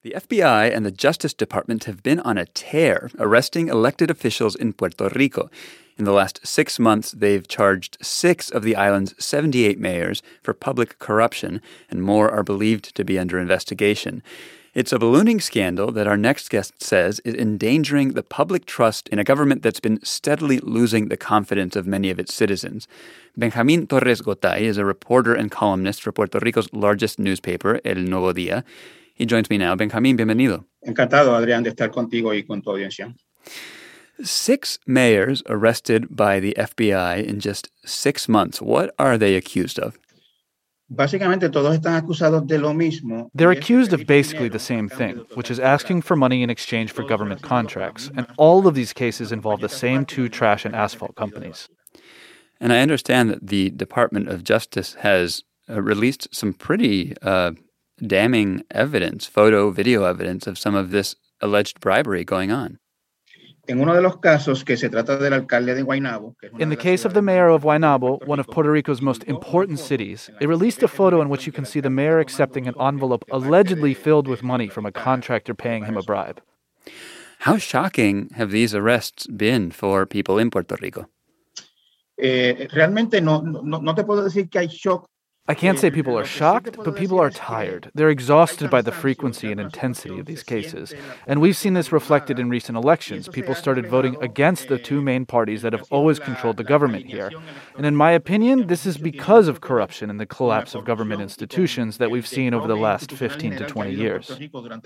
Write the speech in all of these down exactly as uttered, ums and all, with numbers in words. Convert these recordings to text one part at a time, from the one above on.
The F B I and the Justice Department have been on a tear, arresting elected officials in Puerto Rico. In the last six months, they've charged six of the island's seventy-eight mayors for public corruption, and more are believed to be under investigation. It's a ballooning scandal that our next guest says is endangering the public trust in a government that's been steadily losing the confidence of many of its citizens. Benjamín Torres Gotay is a reporter and columnist for Puerto Rico's largest newspaper, El Nuevo Día. He joins me now. Benjamín, bienvenido. Encantado, Adrián, de estar contigo y con tu audiencia. Six mayors arrested by the F B I in just six months. What are they accused of? Básicamente, todos están acusados de lo mismo. They're accused of basically the same thing, which is asking for money in exchange for government contracts. And all of these cases involve the same two trash and asphalt companies. And I understand that the Department of Justice has uh, released some pretty uh, damning evidence, photo, video evidence of some of this alleged bribery going on. En uno de los casos que se trata del alcalde de Guaynabo. In the case of the mayor of Guaynabo, one of Puerto Rico's most important cities, it released a photo in which you can see the mayor accepting an envelope allegedly filled with money from a contractor paying him a bribe. How shocking have these arrests been for people in Puerto Rico? Eh, realmente no, no, no te puedo decir que hay shock. I can't say people are shocked, but people are tired. They're exhausted by the frequency and intensity of these cases. And we've seen this reflected in recent elections. People started voting against the two main parties that have always controlled the government here. And in my opinion, this is because of corruption and the collapse of government institutions that we've seen over the last fifteen to twenty years.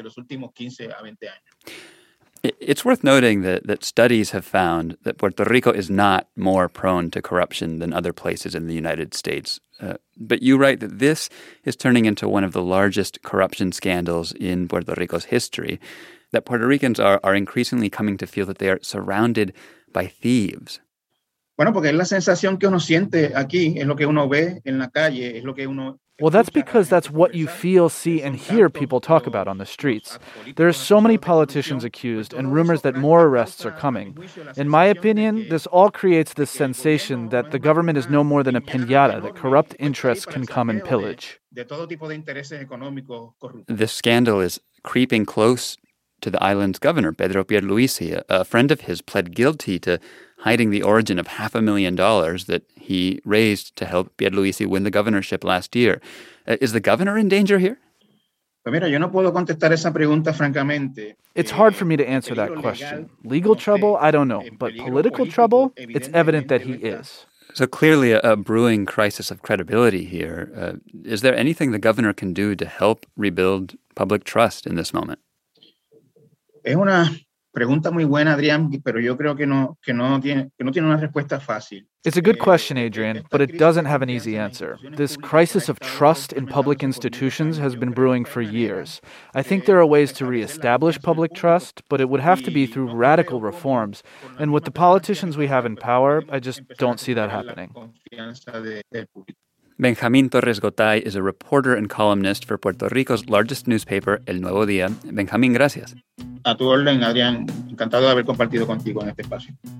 It's worth noting that, that studies have found that Puerto Rico is not more prone to corruption than other places in the United States. Uh, but you write that this is turning into one of the largest corruption scandals in Puerto Rico's history, that Puerto Ricans are, are increasingly coming to feel that they are surrounded by thieves. Bueno, porque es la sensación que uno siente aquí, es lo que uno ve en la calle, es lo que uno... Well, that's because that's what you feel, see, and hear people talk about on the streets. There are so many politicians accused and rumors that more arrests are coming. In my opinion, this all creates this sensation that the government is no more than a piñata, that corrupt interests can come and pillage. This scandal is creeping close to the island's governor, Pedro Pierluisi. A friend of his pled guilty to hiding the origin of half a million dollars that he raised to help Pierluisi win the governorship last year. Uh, is the governor in danger here? It's hard for me to answer that question. Legal trouble? I don't know. But political trouble? It's evident that he is. So clearly a, a brewing crisis of credibility here. Uh, is there anything the governor can do to help rebuild public trust in this moment? Es una pregunta muy buena, Adrián, pero yo creo que no, que no tiene, que no tiene una respuesta fácil. It's a good question, Adrian, but it doesn't have an easy answer. This crisis of trust in public institutions has been brewing for years. I think there are ways to reestablish public trust, but it would have to be through radical reforms. And with the politicians we have in power, I just don't see that happening. Benjamín Torres Gotay is a reporter and columnist for Puerto Rico's largest newspaper, El Nuevo Día. Benjamín, gracias. A tu orden, Adrián. Encantado de haber compartido contigo en este espacio.